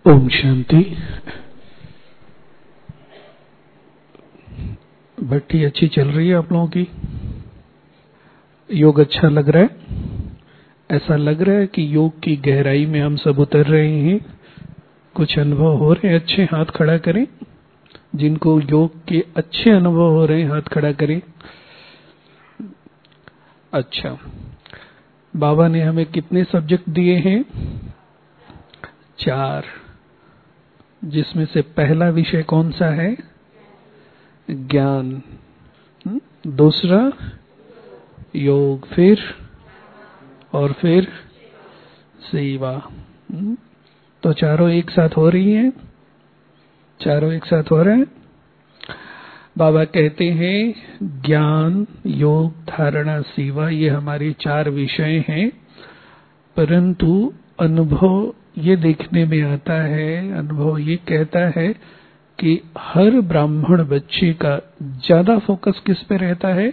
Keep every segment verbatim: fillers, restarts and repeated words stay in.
ओम शांति। भट्टी अच्छी चल रही है आप लोगों की? योग अच्छा लग रहा है? ऐसा लग रहा है कि योग की गहराई में हम सब उतर रहे हैं? कुछ अनुभव हो रहे हैं अच्छे? हाथ खड़ा करें। जिनको योग के अच्छे अनुभव हो रहे हैं हाथ खड़ा करें। अच्छा, बाबा ने हमें कितने सब्जेक्ट दिए हैं? चार। जिसमें से पहला विषय कौन सा है? ज्ञान। दूसरा योग, फिर और फिर सेवा। तो चारों एक साथ हो रही हैं? चारों एक साथ हो रहे हैं। बाबा कहते हैं ज्ञान, योग, धारणा, सेवा, ये हमारे चार विषय हैं। परंतु अनुभव ये देखने में आता है, अनुभव ये कहता है कि हर ब्राह्मण बच्चे का ज्यादा फोकस किस पे रहता है?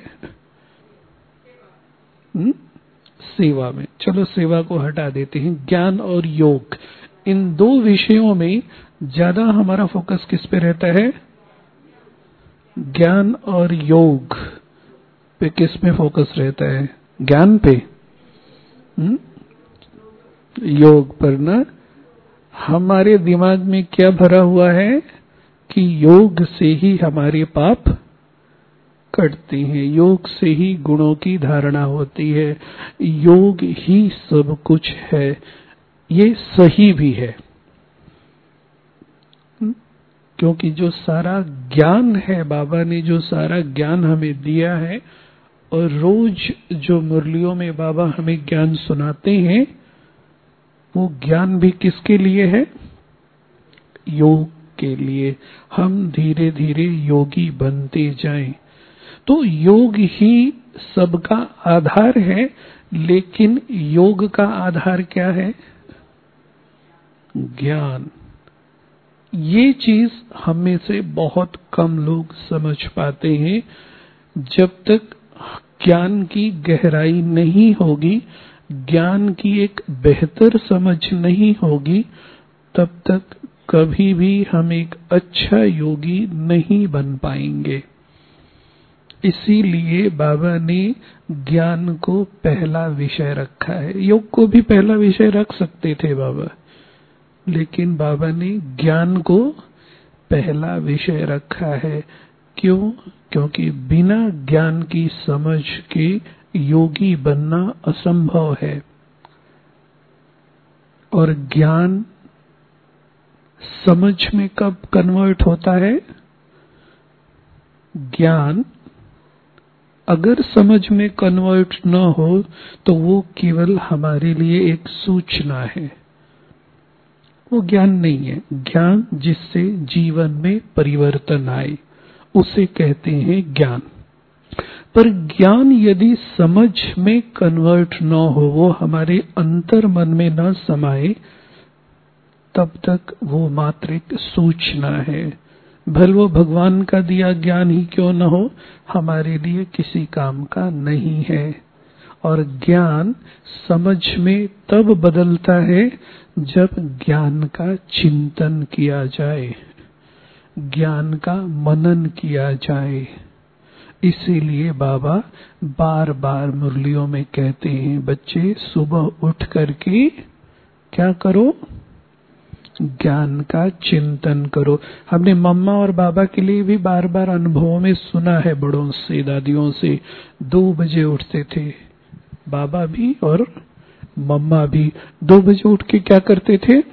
हुँ? सेवा में। चलो सेवा को हटा देते हैं। ज्ञान और योग, इन दो विषयों में ज्यादा हमारा फोकस किस पे रहता है? ज्ञान और योग पे किस में फोकस रहता है? ज्ञान पे, हुँ? योग पर ना। हमारे दिमाग में क्या भरा हुआ है कि योग से ही हमारे पाप कटते हैं, योग से ही गुणों की धारणा होती है, योग ही सब कुछ है। ये सही भी है, क्योंकि जो सारा ज्ञान है, बाबा ने जो सारा ज्ञान हमें दिया है, और रोज जो मुरलियों में बाबा हमें ज्ञान सुनाते हैं, वो ज्ञान भी किसके लिए है? योग के लिए। हम धीरे धीरे योगी बनते जाएं। तो योग ही सबका आधार है, लेकिन योग का आधार क्या है? ज्ञान। ये चीज हम में से बहुत कम लोग समझ पाते हैं। जब तक ज्ञान की गहराई नहीं होगी, ज्ञान की एक बेहतर समझ नहीं होगी, तब तक कभी भी हम एक अच्छा योगी नहीं बन पाएंगे। इसीलिए बाबा ने ज्ञान को पहला विषय रखा है। योग को भी पहला विषय रख सकते थे बाबा, लेकिन बाबा ने ज्ञान को पहला विषय रखा है। क्यों? क्योंकि बिना ज्ञान की समझ के योगी बनना असंभव है। और ज्ञान समझ में कब कन्वर्ट होता है? ज्ञान अगर समझ में कन्वर्ट न हो तो वो केवल हमारे लिए एक सूचना है, वो ज्ञान नहीं है। ज्ञान जिससे जीवन में परिवर्तन आए, उसे कहते हैं ज्ञान। पर ज्ञान यदि समझ में कन्वर्ट न हो, वो हमारे अंतर मन में न समाये, तब तक वो मात्र एक सूचना है। भले वो भगवान का दिया ज्ञान ही क्यों न हो, हमारे लिए किसी काम का नहीं है। और ज्ञान समझ में तब बदलता है जब ज्ञान का चिंतन किया जाए, ज्ञान का मनन किया जाए। इसीलिए बाबा बार बार मुरलियों में कहते हैं, बच्चे सुबह उठ करके क्या करो? ज्ञान का चिंतन करो। हमने मम्मा और बाबा के लिए भी बार बार अनुभवों में सुना है, बड़ों से, दादियों से, दो बजे उठते थे बाबा भी और मम्मा भी। दो बजे उठ के क्या करते थे?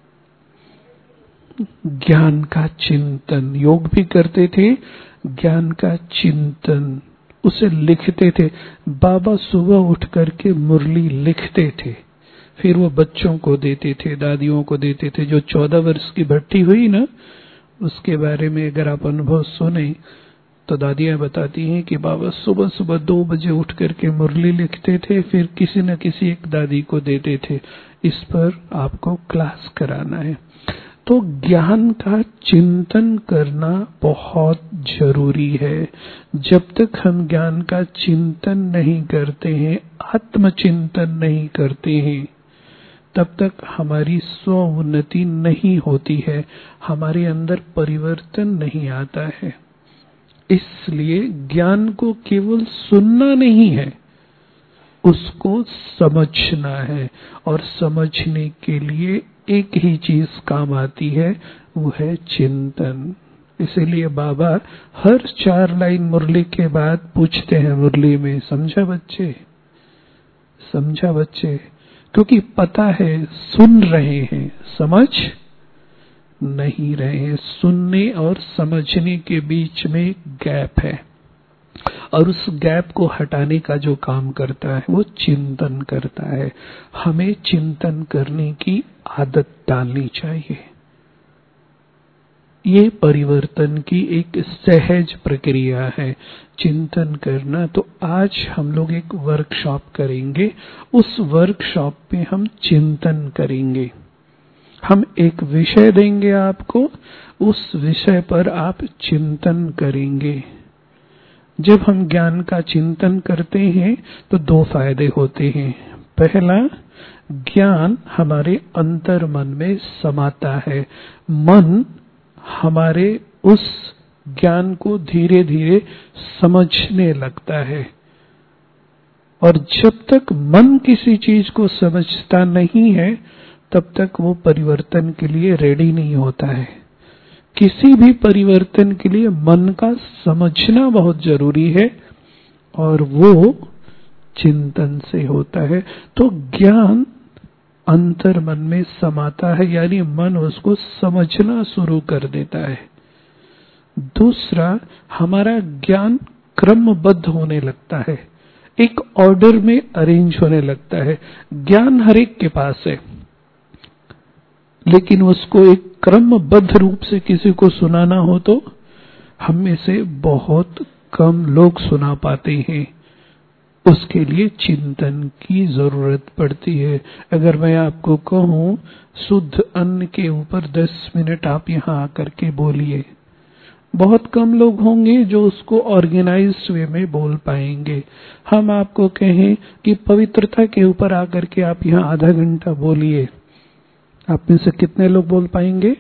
ज्ञान का चिंतन। योग भी करते थे, ज्ञान का चिंतन, उसे लिखते थे। बाबा सुबह उठ करके मुरली लिखते थे, फिर वो बच्चों को देते थे, दादियों को देते थे। जो चौदह वर्ष की भट्टी हुई ना, उसके बारे में अगर आप अनुभव सुने तो दादियां बताती हैं कि बाबा सुबह सुबह दो बजे उठ करके मुरली लिखते थे, फिर किसी न किसी एक दादी को देते थे, इस पर आपको क्लास कराना है। तो ज्ञान का चिंतन करना बहुत जरूरी है। जब तक हम ज्ञान का चिंतन नहीं करते हैं, आत्मचिंतन नहीं करते हैं, तब तक हमारी स्व उन्नति नहीं होती है, हमारे अंदर परिवर्तन नहीं आता है। इसलिए ज्ञान को केवल सुनना नहीं है, उसको समझना है, और समझने के लिए एक ही चीज काम आती है, वो है चिंतन। इसीलिए बाबा हर चार लाइन मुरली के बाद पूछते हैं मुरली में, समझा बच्चे, समझा बच्चे, क्योंकि पता है सुन रहे हैं, समझ नहीं रहे हैं। सुनने और समझने के बीच में गैप है, और उस गैप को हटाने का जो काम करता है वो चिंतन करता है। हमें चिंतन करने की आदत डालनी चाहिए। ये परिवर्तन की एक सहज प्रक्रिया है, चिंतन करना। तो आज हम लोग एक वर्कशॉप करेंगे, उस वर्कशॉप में हम चिंतन करेंगे। हम एक विषय देंगे आपको, उस विषय पर आप चिंतन करेंगे। जब हम ज्ञान का चिंतन करते हैं तो दो फायदे होते हैं। पहला, ज्ञान हमारे अंतर मन में समाता है, मन हमारे उस ज्ञान को धीरे धीरे समझने लगता है। और जब तक मन किसी चीज को समझता नहीं है तब तक वो परिवर्तन के लिए रेडी नहीं होता है। किसी भी परिवर्तन के लिए मन का समझना बहुत जरूरी है, और वो चिंतन से होता है। तो ज्ञान अंतर मन में समाता है, यानी मन उसको समझना शुरू कर देता है। दूसरा, हमारा ज्ञान क्रमबद्ध होने लगता है, एक ऑर्डर में अरेंज होने लगता है। ज्ञान हर एक के पास है, लेकिन उसको एक क्रमबद्ध रूप से किसी को सुनाना हो तो हम में से बहुत कम लोग सुना पाते हैं। उसके लिए चिंतन की जरूरत पड़ती है। अगर मैं आपको कहूं शुद्ध अन्न के ऊपर दस मिनट आप यहाँ आकर के बोलिए, बहुत कम लोग होंगे जो उसको ऑर्गेनाइज्ड वे में बोल पाएंगे। हम आपको कहें कि पवित्रता के ऊपर आकर के आप यहाँ आधा घंटा बोलिए, आप में से कितने लोग बोल पाएंगे?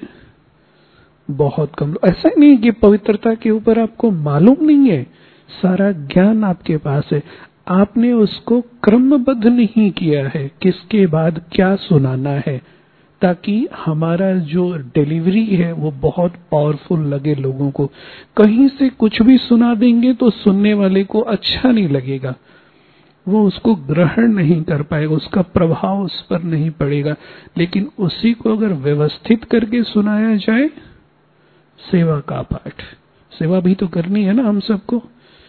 बहुत कम। ऐसा नहीं कि पवित्रता के ऊपर आपको मालूम नहीं है, सारा ज्ञान आपके पास है, आपने उसको क्रमबद्ध नहीं किया है, किसके बाद क्या सुनाना है, ताकि हमारा जो डिलीवरी है वो बहुत पावरफुल लगे लोगों को। कहीं से कुछ भी सुना देंगे तो सुनने वाले को अच्छा नहीं लगेगा, वो उसको ग्रहण नहीं कर पाएगा, उसका प्रभाव उस पर नहीं पड़ेगा। लेकिन उसी को अगर व्यवस्थित करके सुनाया जाए, सेवा का पाठ, सेवा भी तो करनी है ना हम सबको,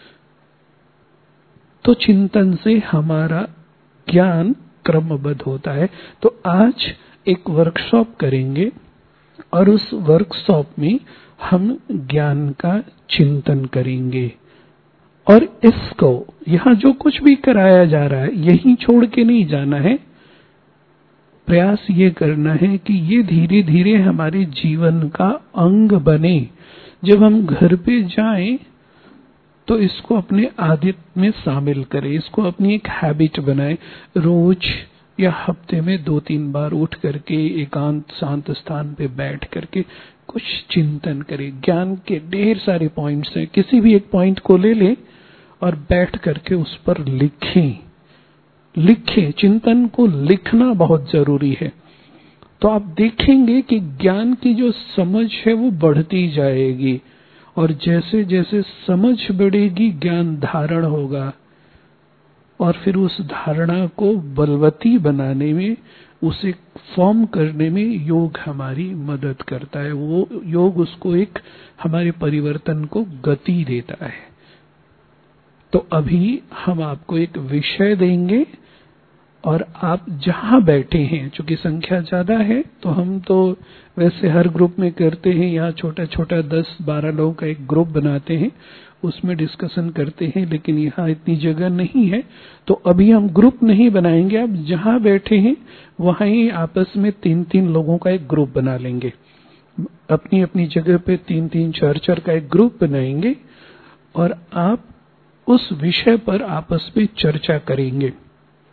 तो चिंतन से हमारा ज्ञान क्रमबद्ध होता है। तो आज एक वर्कशॉप करेंगे, और उस वर्कशॉप में हम ज्ञान का चिंतन करेंगे। और इसको यहाँ जो कुछ भी कराया जा रहा है यहीं छोड़ के नहीं जाना है, प्रयास ये करना है कि ये धीरे धीरे हमारे जीवन का अंग बने। जब हम घर पे जाएं तो इसको अपने आदत में शामिल करें, इसको अपनी एक हैबिट बनाएं। रोज या हफ्ते में दो तीन बार उठ करके एकांत शांत स्थान पे बैठ करके कुछ चिंतन करें। ज्ञान के ढेर सारे पॉइंट्स हैं, किसी भी एक पॉइंट को ले लें और बैठ करके उस पर लिखें। लिखें, चिंतन को लिखना बहुत जरूरी है। तो आप देखेंगे कि ज्ञान की जो समझ है वो बढ़ती जाएगी, और जैसे जैसे समझ बढ़ेगी ज्ञान धारण होगा, और फिर उस धारणा को बलवती बनाने में, उसे फॉर्म करने में योग हमारी मदद करता है। वो योग उसको एक हमारे परिवर्तन को गति देता है। तो अभी हम आपको एक विषय देंगे, और आप जहां बैठे हैं, चूंकि संख्या ज्यादा है तो हम तो वैसे हर ग्रुप में करते हैं, यहाँ छोटा छोटा दस बारह लोगों का एक ग्रुप बनाते हैं, उसमें डिस्कशन करते हैं, लेकिन यहाँ इतनी जगह नहीं है तो अभी हम ग्रुप नहीं बनाएंगे। आप जहां बैठे हैं वहां ही आपस में तीन तीन लोगों का एक ग्रुप बना लेंगे, अपनी अपनी जगह पे तीन तीन चार चार का एक ग्रुप बनाएंगे, और आप उस विषय पर आपस में चर्चा करेंगे।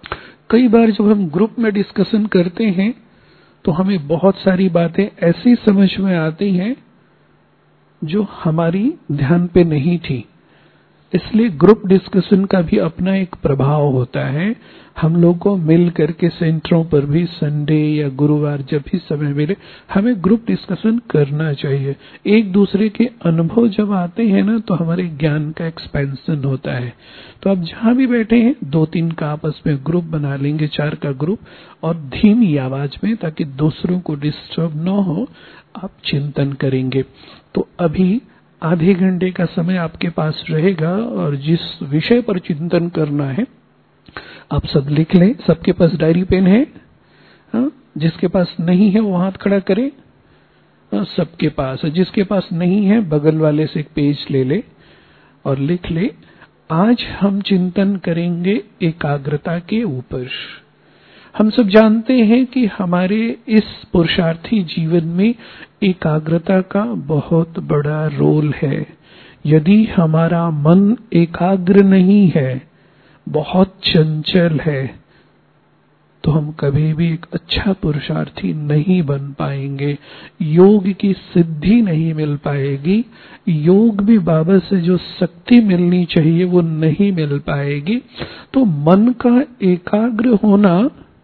कई बार जब हम ग्रुप में डिस्कशन करते हैं तो हमें बहुत सारी बातें ऐसी समझ में आती हैं जो हमारी ध्यान पे नहीं थी। इसलिए ग्रुप डिस्कशन का भी अपना एक प्रभाव होता है। हम लोग को मिल करके सेंटरों पर भी संडे या गुरुवार जब भी समय मिले हमें ग्रुप डिस्कशन करना चाहिए। एक दूसरे के अनुभव जब आते हैं ना तो हमारे ज्ञान का एक्सपेंशन होता है। तो आप जहां भी बैठे हैं दो तीन का आपस में ग्रुप बना लेंगे, चार का ग्रुप, और धीमी आवाज में, ताकि दूसरों को डिस्टर्ब न हो, आप चिंतन करेंगे। तो अभी आधे घंटे का समय आपके पास रहेगा और जिस विषय पर चिंतन करना है आप सब लिख लें। सबके पास डायरी पेन है? हाँ? जिसके पास नहीं है वो हाथ खड़ा करे। हाँ, सबके पास है। जिसके पास नहीं है बगल वाले से एक पेज ले ले और लिख ले, आज हम चिंतन करेंगे एकाग्रता के ऊपर। हम सब जानते हैं कि हमारे इस पुरुषार्थी जीवन में एकाग्रता का बहुत बड़ा रोल है। यदि हमारा मन एकाग्र नहीं है, बहुत चंचल है, तो हम कभी भी एक अच्छा पुरुषार्थी नहीं बन पाएंगे। योग की सिद्धि नहीं मिल पाएगी। योग भी बाबा से जो शक्ति मिलनी चाहिए वो नहीं मिल पाएगी। तो मन का एकाग्र होना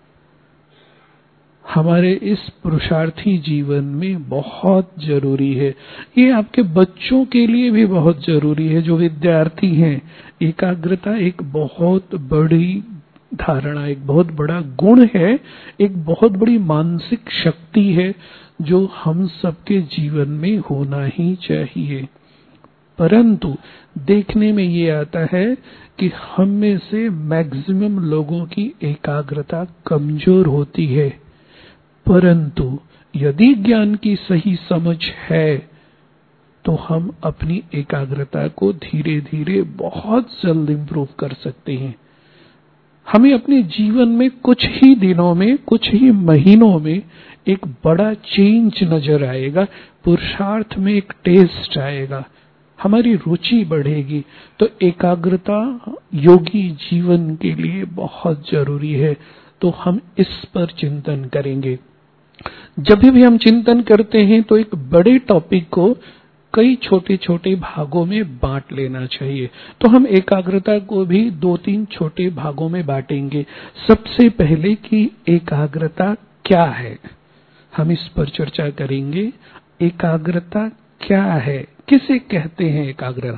हमारे इस पुरुषार्थी जीवन में बहुत जरूरी है। ये आपके बच्चों के लिए भी बहुत जरूरी है जो विद्यार्थी हैं। एकाग्रता एक बहुत बड़ी धारणा, एक बहुत बड़ा गुण है, एक बहुत बड़ी मानसिक शक्ति है जो हम सबके जीवन में होना ही चाहिए। परंतु देखने में ये आता है कि हम में से मैक्सिमम लोगों की एकाग्रता कमजोर होती है। परंतु यदि ज्ञान की सही समझ है तो हम अपनी एकाग्रता को धीरे धीरे बहुत जल्द इंप्रूव कर सकते हैं। हमें अपने जीवन में कुछ ही दिनों में, कुछ ही महीनों में एक बड़ा चेंज नजर आएगा। पुरुषार्थ में एक टेस्ट आएगा, हमारी रुचि बढ़ेगी। तो एकाग्रता योगी जीवन के लिए बहुत जरूरी है। तो हम इस पर चिंतन करेंगे। जब भी हम चिंतन करते हैं तो एक बड़े टॉपिक को कई छोटे छोटे भागों में बांट लेना चाहिए। तो हम एकाग्रता को भी दो तीन छोटे भागों में बांटेंगे। सबसे पहले कि एकाग्रता क्या है, हम इस पर चर्चा करेंगे। एकाग्रता क्या है, किसे कहते हैं एकाग्रता।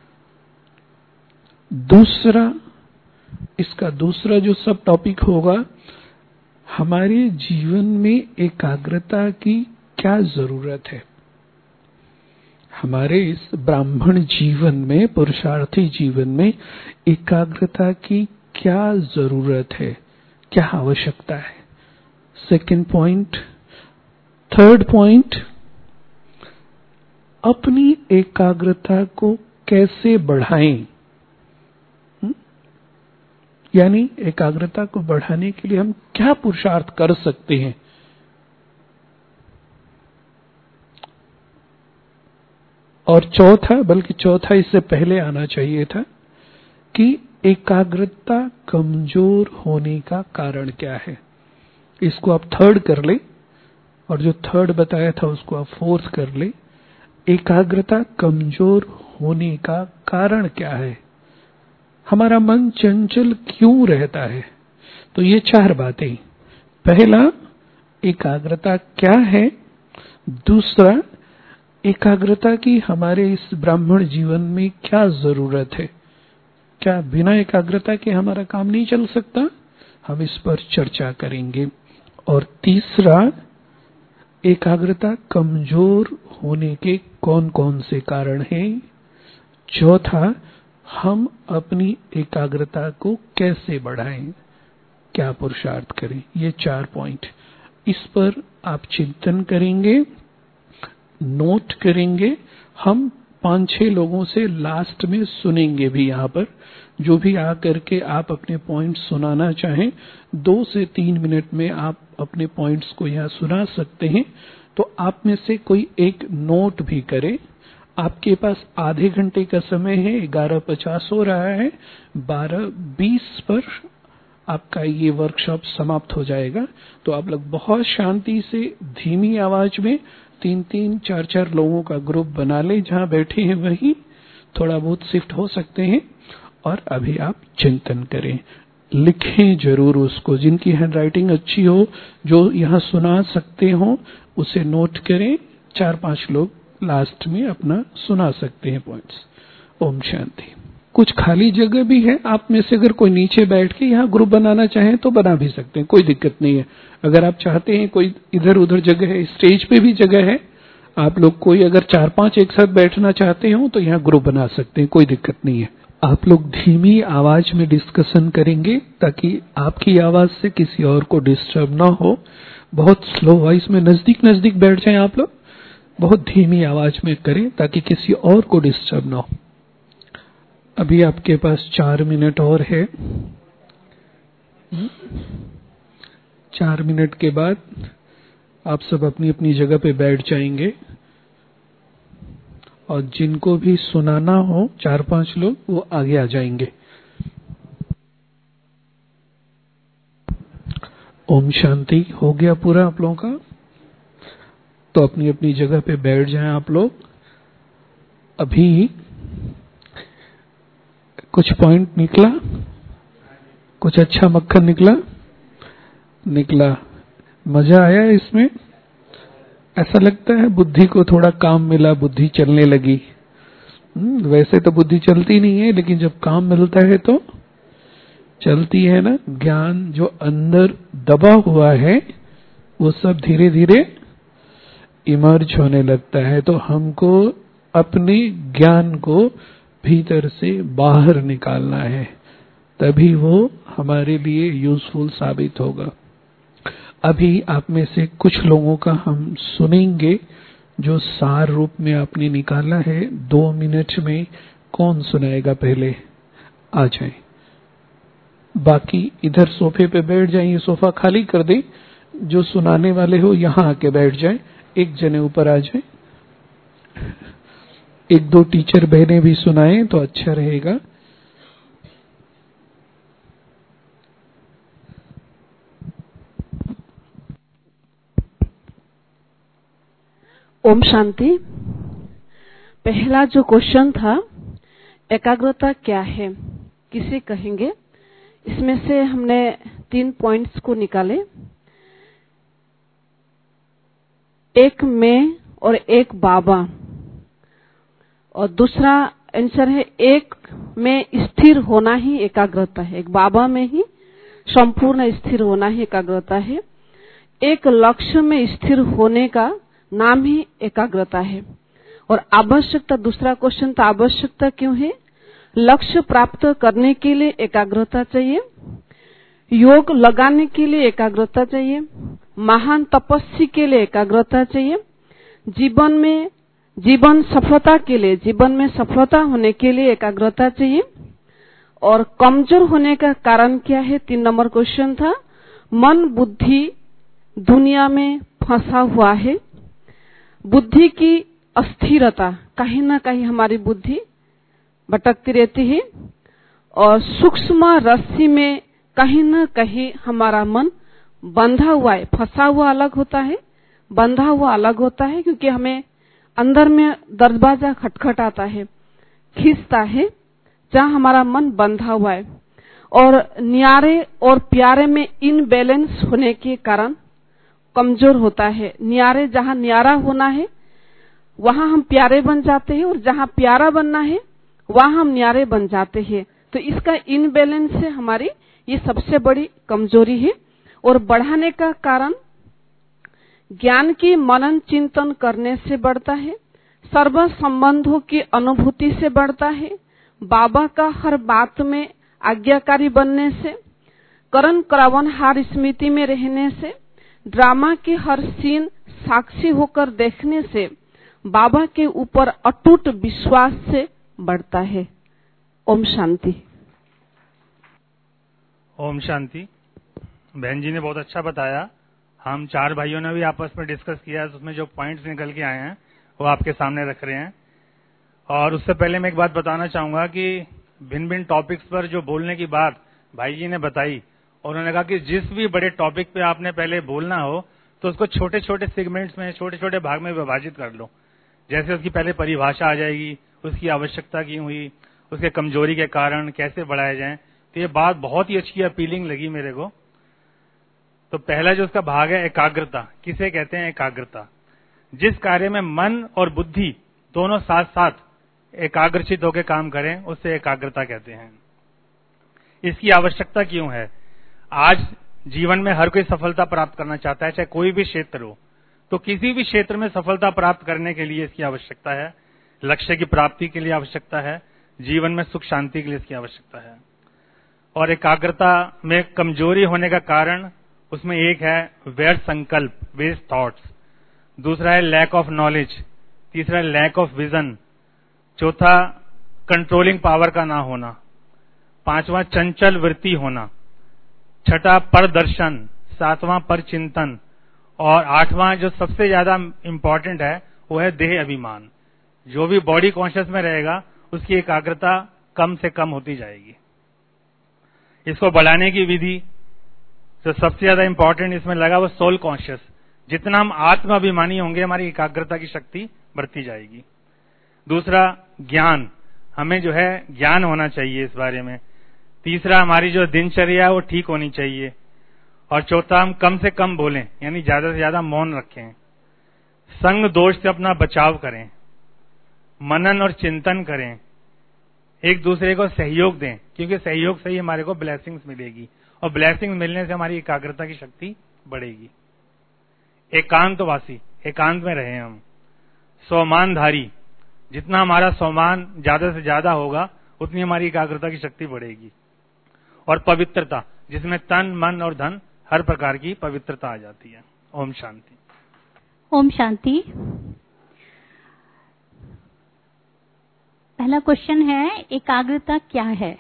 दूसरा, इसका दूसरा जो सब टॉपिक होगा, हमारे जीवन में एकाग्रता की क्या जरूरत है। हमारे इस ब्राह्मण जीवन में, पुरुषार्थी जीवन में एकाग्रता की क्या जरूरत है, क्या आवश्यकता है। Second point. थर्ड पॉइंट, अपनी एकाग्रता को कैसे बढ़ाएं, यानी एकाग्रता को बढ़ाने के लिए हम क्या पुरुषार्थ कर सकते हैं। और चौथा, बल्कि चौथा इससे पहले आना चाहिए था, कि एकाग्रता कमजोर होने का कारण क्या है। इसको आप थर्ड कर ले और जो थर्ड बताया था उसको आप फोर्थ कर ले। एकाग्रता कमजोर होने का कारण क्या है, हमारा मन चंचल क्यों रहता है। तो ये चार बातें। पहला, एकाग्रता क्या है। दूसरा, एकाग्रता की हमारे इस ब्राह्मण जीवन में क्या जरूरत है, क्या बिना एकाग्रता के हमारा काम नहीं चल सकता, हम इस पर चर्चा करेंगे। और तीसरा, एकाग्रता कमजोर होने के कौन कौन से कारण हैं। चौथा, हम अपनी एकाग्रता को कैसे बढ़ाएं, क्या पुरुषार्थ करें। ये चार पॉइंट, इस पर आप चिंतन करेंगे, नोट करेंगे। हम पांच छह लोगों से लास्ट में सुनेंगे भी। यहाँ पर जो भी आ करके आप अपने पॉइंट्स सुनाना चाहें, दो से तीन मिनट में आप अपने पॉइंट्स को यहाँ सुना सकते हैं। तो आप में से कोई एक नोट भी करे। आपके पास आधे घंटे का समय है, ग्यारह पचास हो रहा है, बारह बीस पर आपका ये वर्कशॉप समाप्त हो जाएगा। तो आप लोग बहुत शांति से धीमी आवाज में तीन तीन चार चार लोगों का ग्रुप बना ले, जहां बैठे हैं वहीं थोड़ा बहुत शिफ्ट हो सकते हैं। और अभी आप चिंतन करें, लिखें जरूर उसको, जिनकी हैंडराइटिंग अच्छी हो, जो यहाँ सुना सकते हो उसे नोट करें। चार पांच लोग लास्ट में अपना सुना सकते हैं पॉइंट्स। ओम शांति। कुछ खाली जगह भी है, आप में से अगर कोई नीचे बैठ के यहाँ ग्रुप बनाना चाहे तो बना भी सकते हैं, कोई दिक्कत नहीं है। अगर आप चाहते हैं कोई इधर उधर जगह है, स्टेज पे भी जगह है, आप लोग कोई अगर चार पांच एक साथ बैठना चाहते हो तो यहाँ ग्रुप बना सकते हैं, कोई दिक्कत नहीं है। आप लोग धीमी आवाज में डिस्कशन करेंगे ताकि आपकी आवाज से किसी और को डिस्टर्ब ना हो। बहुत स्लो वॉइस में नजदीक नजदीक बैठ जाएं आप लोग, बहुत धीमी आवाज में करें ताकि किसी और को डिस्टर्ब ना हो। अभी आपके पास चार मिनट और है। चार मिनट के बाद आप सब अपनी अपनी जगह पे बैठ जाएंगे और जिनको भी सुनाना हो चार पांच लोग वो आगे आ जाएंगे। ओम शांति। हो गया पूरा आप लोगों का? तो अपनी अपनी जगह पे बैठ जाएं आप लोग। अभी कुछ पॉइंट निकला, कुछ अच्छा मक्खन निकला निकला मजा आया इसमें? ऐसा लगता है बुद्धि को थोड़ा काम मिला, बुद्धि चलने लगी। वैसे तो बुद्धि चलती नहीं है, लेकिन जब काम मिलता है तो चलती है ना। ज्ञान जो अंदर दबा हुआ है वो सब धीरे धीरे इमर्ज होने लगता है। तो हमको अपने ज्ञान को भीतर से बाहर निकालना है, तभी वो हमारे लिए यूजफुल साबित होगा। अभी आप में से कुछ लोगों का हम सुनेंगे जो सार रूप में आपने निकाला है। दो मिनट में कौन सुनाएगा? पहले आ जाए, बाकी इधर सोफे पे बैठ जाए, ये सोफा खाली कर दे। जो सुनाने वाले हो यहाँ आके बैठ जाए, एक जने ऊपर आ जाए। एक दो टीचर बहनें भी सुनाएं तो अच्छा रहेगा। ओम शांति। पहला जो क्वेश्चन था, एकाग्रता क्या है, किसे कहेंगे? इसमें से हमने तीन पॉइंट्स को निकाले। एक मैं और एक बाबा, और दूसरा आंसर है एक में स्थिर होना ही एकाग्रता है, एक बाबा में ही संपूर्ण स्थिर होना ही एकाग्रता है। एक लक्ष्य में स्थिर होने का नाम ही एकाग्रता है। और आवश्यकता, दूसरा क्वेश्चन था आवश्यकता क्यों है? लक्ष्य प्राप्त करने के लिए एकाग्रता चाहिए, योग लगाने के लिए एकाग्रता चाहिए, महान तपस्वी के लिए एकाग्रता चाहिए, जीवन में जीवन सफलता के लिए, जीवन में सफलता होने के लिए एकाग्रता चाहिए। और कमजोर होने का कारण क्या है? तीन नंबर क्वेश्चन था। मन बुद्धि दुनिया में फंसा हुआ है, बुद्धि की अस्थिरता, कहीं ना कहीं हमारी बुद्धि भटकती रहती है, और सूक्ष्म रस्सी में कहीं ना कहीं हमारा मन बंधा हुआ है। फंसा हुआ अलग होता है, बंधा हुआ अलग होता है, क्योंकि हमें अंदर में दरवाजा खटखटाता है, खींचता है, जहां हमारा मन बंधा हुआ है। और न्यारे और प्यारे में इनबैलेंस होने के कारण कमजोर होता है। न्यारे, जहां न्यारा होना है वहां हम प्यारे बन जाते हैं, और जहां प्यारा बनना है वहां हम न्यारे बन जाते हैं। तो इसका इनबैलेंस है हमारी, ये सबसे बड़ी कमजोरी है। और बढ़ाने का कारण ज्ञान की मनन चिंतन करने से बढ़ता है, सर्व संबंधों की अनुभूति से बढ़ता है, बाबा का हर बात में आज्ञाकारी बनने से, करण करावन हार स्मृति में रहने से, ड्रामा के हर सीन साक्षी होकर देखने से, बाबा के ऊपर अटूट विश्वास से बढ़ता है। ओम शांति। ओम शांति। बहन जी ने बहुत अच्छा बताया। हम चार भाइयों ने भी आपस में डिस्कस किया, उसमें जो पॉइंट्स निकल के आए हैं वो आपके सामने रख रहे हैं। और उससे पहले मैं एक बात बताना चाहूंगा कि भिन्न भिन्न टॉपिक्स पर जो बोलने की बात भाई जी ने बताई, और उन्होंने कहा कि जिस भी बड़े टॉपिक पे आपने पहले बोलना हो तो उसको छोटे छोटे सेगमेंट्स में, छोटे छोटे भाग में विभाजित कर लो। जैसे उसकी पहले परिभाषा आ जाएगी, उसकी आवश्यकता क्यों हुई, उसके कमजोरी के कारण कैसे बढ़ाए जाएं। तो ये बात बहुत ही अच्छी अपीलिंग लगी मेरे को। तो पहला जो उसका भाग है एकाग्रता। किसे कहते हैं एकाग्रता? जिस कार्य में मन और बुद्धि दोनों साथ साथ एकाग्रचित होकर काम करें, उससे एकाग्रता कहते हैं। इसकी आवश्यकता क्यों है? आज जीवन में हर कोई सफलता प्राप्त करना चाहता है, चाहे कोई भी क्षेत्र हो। तो किसी भी क्षेत्र में सफलता प्राप्त करने के लिए इसकी आवश्यकता है, लक्ष्य की प्राप्ति के लिए आवश्यकता है, जीवन में सुख शांति के लिए इसकी आवश्यकता है। और एकाग्रता में कमजोरी होने का कारण उसमें एक है व्यर्थ संकल्प, वेस्ट थॉट्स, दूसरा है लैक ऑफ नॉलेज, तीसरा लैक ऑफ विजन, चौथा कंट्रोलिंग पावर का ना होना, पांचवा चंचल वृत्ति होना, छठा परदर्शन, सातवां पर चिंतन, और आठवां जो सबसे ज्यादा इंपॉर्टेंट है वो है देह अभिमान। जो भी बॉडी कॉन्शियस में रहेगा उसकी एकाग्रता कम से कम होती जाएगी। इसको बढ़ाने की विधि जो सबसे ज्यादा इंपॉर्टेंट इसमें लगा वो सोल कॉन्शियस। जितना हम आत्म अभिमानी होंगे हमारी एकाग्रता की शक्ति बढ़ती जाएगी। दूसरा ज्ञान, हमें जो है ज्ञान होना चाहिए इस बारे में। तीसरा हमारी जो दिनचर्या है वो ठीक होनी चाहिए। और चौथा हम कम से कम बोलें, यानी ज्यादा से ज्यादा मौन रखें। संग दोष से अपना बचाव करें, मनन और चिंतन करें, एक दूसरे को सहयोग दें, क्योंकि सहयोग से ही हमारे को ब्लेसिंग्स मिलेगी और ब्लेसिंग मिलने से हमारी एकाग्रता की शक्ति बढ़ेगी। एकांतवासी, एकांत में रहे हम। स्वमानधारी, जितना हमारा स्वमान ज्यादा से ज्यादा होगा उतनी हमारी एकाग्रता की शक्ति बढ़ेगी। और पवित्रता, जिसमें तन मन और धन हर प्रकार की पवित्रता आ जाती है। ओम शांति। ओम शांति। पहला क्वेश्चन है एकाग्रता क्या है?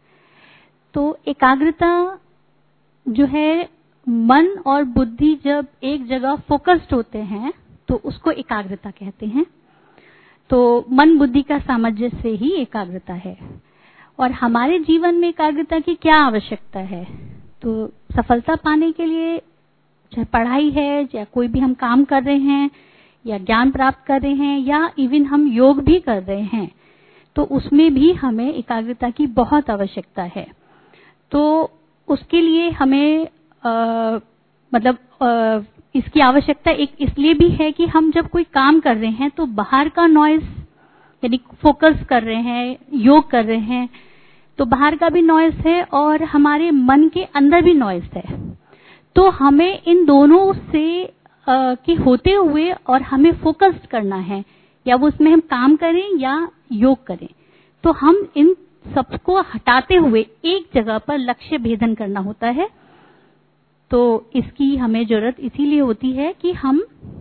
तो एकाग्रता जो है मन और बुद्धि जब एक जगह फोकस्ड होते हैं तो उसको एकाग्रता कहते हैं। तो मन बुद्धि का सामंजस्य ही एकाग्रता है। और हमारे जीवन में एकाग्रता की क्या आवश्यकता है? तो सफलता पाने के लिए, चाहे पढ़ाई है या कोई भी हम काम कर रहे हैं या ज्ञान प्राप्त कर रहे हैं या इवन हम योग भी कर रहे हैं, तो उसमें भी हमें एकाग्रता की बहुत आवश्यकता है। तो उसके लिए हमें आ, मतलब आ, इसकी आवश्यकता एक इसलिए भी है कि हम जब कोई काम कर रहे हैं तो बाहर का नॉइज, यानी फोकस कर रहे हैं, योग कर रहे हैं, तो बाहर का भी नॉइज है और हमारे मन के अंदर भी नॉइज है। तो हमें इन दोनों से आ, के होते हुए और हमें फोकस्ड करना है, या वो उसमें हम काम करें या योग करें, तो हम इन सबको हटाते हुए एक जगह पर लक्ष्य भेदन करना होता है। तो इसकी हमें जरूरत इसीलिए होती है कि हम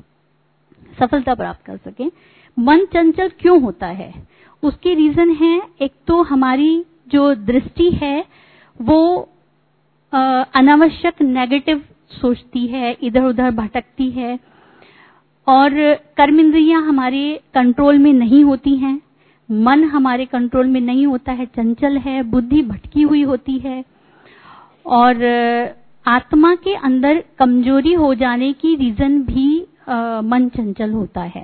सफलता प्राप्त कर सकें। मन चंचल क्यों होता है? उसके रीजन है, एक तो हमारी जो दृष्टि है वो अनावश्यक नेगेटिव सोचती है, इधर उधर भटकती है, और कर्मेंद्रियां हमारे कंट्रोल में नहीं होती हैं, मन हमारे कंट्रोल में नहीं होता है, चंचल है, बुद्धि भटकी हुई होती है, और आत्मा के अंदर कमजोरी हो जाने की रीजन भी आ, मन चंचल होता है।